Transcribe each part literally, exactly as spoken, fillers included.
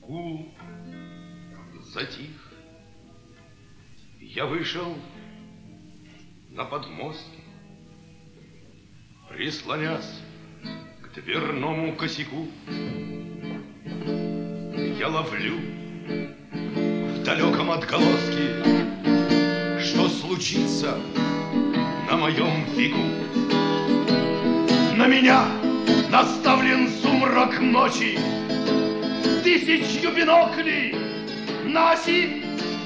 Гул затих. Я вышел на подмостки, прислонясь к дверному косяку. Я ловлю в далеком отголоске, что случится на моем веку. На меня наставлен сумрак ночи, тысячью биноклей на оси.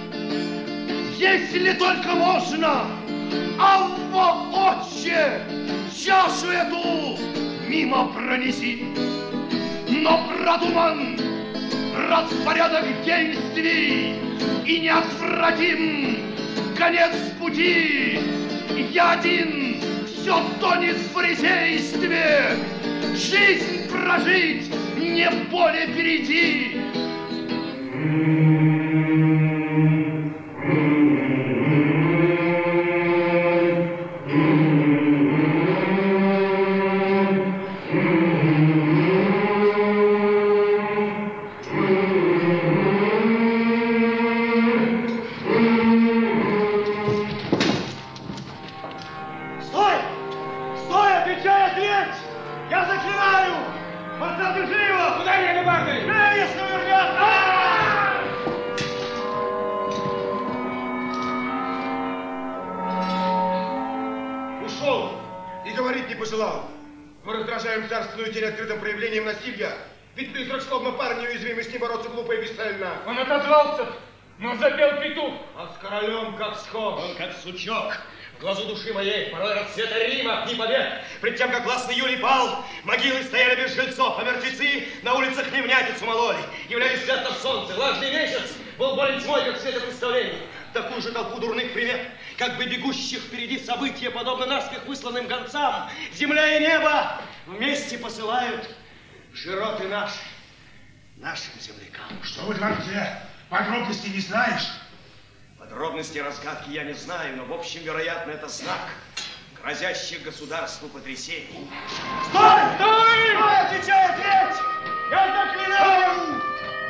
Если только можно, Алва, отче, чашу эту мимо пронеси. Но продуман распорядок действий и неотвратим конец пути. Я один все тонет в фарисействе. Жизнь прожить, не более перейти. Ведь призрак словно парень неуязвимый, с ним бороться глупо и бесцельно. Он отозвался, но запел петух. А с королем как схож. Он как сучок в глазу души моей, порой расцвета Рима, дни побед. Пред тем, как властный Юлий пал, могилы стояли без жильцов, а мертвецы на улицах невнятицу мололи. Являлись свято в солнце, влажный месяц был болен тьмой, как светопредставление. Такую же толпу дурных примет, как бы бегущих впереди события, подобно наспех высланным гонцам, земля и небо вместе посылают широты наши, нашим землякам. Что вы творите? Подробностей не знаешь? Подробности разгадки я не знаю, но в общем, вероятно, это знак грозящих государству потрясений. Стой! Стой! Стой! Отвечай, ответь! Я заклинаю!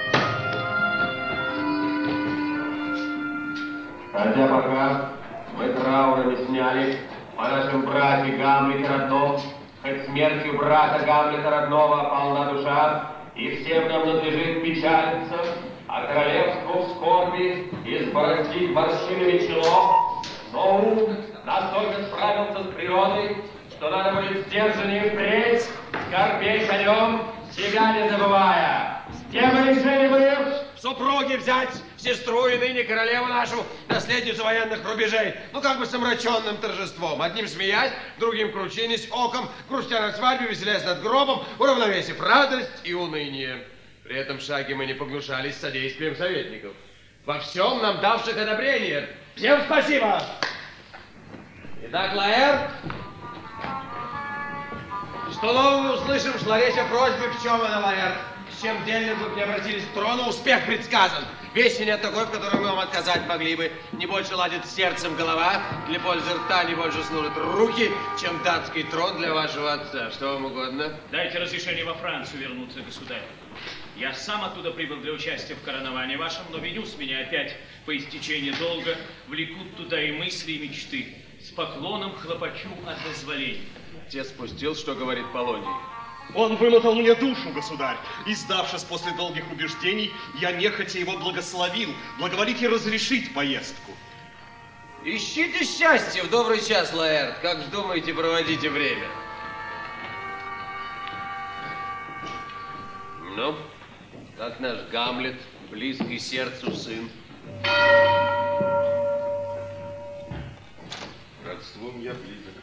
Хотя пока мы траура не сняли по нашим братьям Гамлете родном, хоть смертью брата Гамлета родного опална душа, и всем нам надлежит печалиться, а королевству в скорби изборостить морщинами чело, но ум настолько справился с природой, что надо будет сдержаннее впредь, скорбеть о нем, себя не забывая. С тем и решили мы в супруги взять сестру и ныне королеву нашу, наследницу военных рубежей, ну как бы с омраченным торжеством. Одним смеясь, другим кручинясь оком, грустя на свадьбе, веселясь над гробом, уравновесив радость и уныние. При этом шаге мы не погнушались содействием советников, во всем нам давших одобрение. Всем спасибо! Итак, Лаэрт, что нового услышим, шла речь о просьбе Пчелана, Лаэрт. С чем дельным вы не обратились к трону, успех предсказан. Вести нет такой, в которой мы вам отказать могли бы. Не больше ладит с сердцем голова, для пользы рта не больше служат руки, чем датский трон для вашего отца. Что вам угодно? Дайте разрешение во Францию вернуться, государь. Я сам оттуда прибыл для участия в короновании вашем, но Венюс меня опять по истечении долга влекут туда и мысли, и мечты. С поклоном хлопочу о дозволении. Те спустил, что говорит Полоний. Он вымотал мне душу, государь, и, сдавшись после долгих убеждений, я нехотя его благословил, благоволите разрешить поездку. Ищите счастье в добрый час, Лаэрт, как вздумаете, проводите время. Ну, как наш Гамлет, близкий сердцу сын. Родством я близок.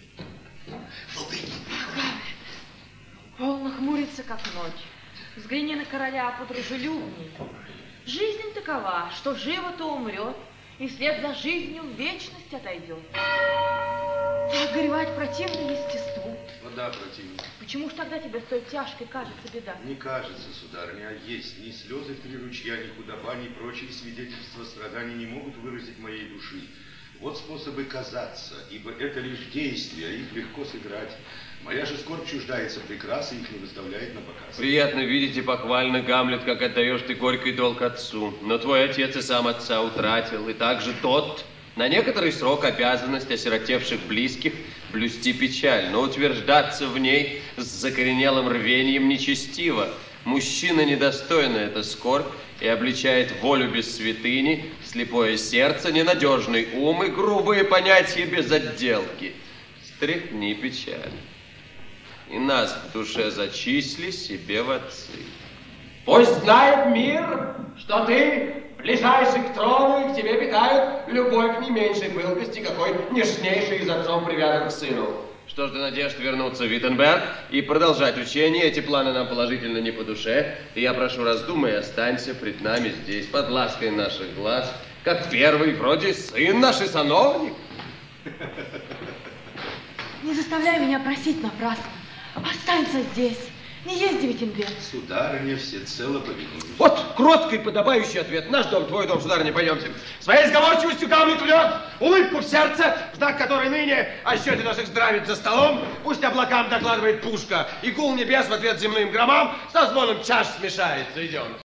Он хмурится, как ночь. Взгляни на короля подружелюбней. Жизнь такова, что живо, то умрет, и вслед за жизнью в вечность отойдет. Так горевать противно естеству. Ну да, противно. Почему ж тогда тебе столь тяжкой кажется беда? Не кажется, сударыня, а есть. Ни слезы в три ручья, ни худоба, ни прочие свидетельства страданий не могут выразить моей души. Вот способы казаться, ибо это лишь действия, а их легко сыграть. Моя же скорбь чуждается прекраса, их не выставляет на показ. Приятно видеть и похвально, Гамлет, как отдаешь ты горький долг отцу. Но твой отец и сам отца утратил, и также тот на некоторый срок обязанность осиротевших близких блюсти печаль, но утверждаться в ней с закоренелым рвением нечестиво. Мужчина недостойна эта скорбь и обличает волю без святыни, слепое сердце, ненадежный ум и грубые понятия без отделки. Стряхни печаль, и нас в душе зачисли себе в отцы. Пусть знает мир, что ты ближайший к трону, и к тебе питают любовь не меньшей пылкости, какой нежнейший из отцом привязан к сыну. Что ж до надежд вернуться в Виттенберг и продолжать учение, эти планы нам положительно не по душе, и я прошу, раздумай, останься пред нами здесь, под лаской наших глаз, как первый, вроде сын наш и сановник. Не заставляй меня просить напрасно. Останься здесь. Не езди в Виттенберг. Сударыня, всецело повинуюсь. Вот кроткий, подобающий ответ. Наш дом, твой дом, сударыня, пойдемте. Своей сговорчивостью Гамлет влет улыбку в сердце, в знак которой ныне о счете наших здравиц за столом. Пусть облакам докладывает пушка, и гул небес в ответ земным громам со звоном чаш смешается. Идем.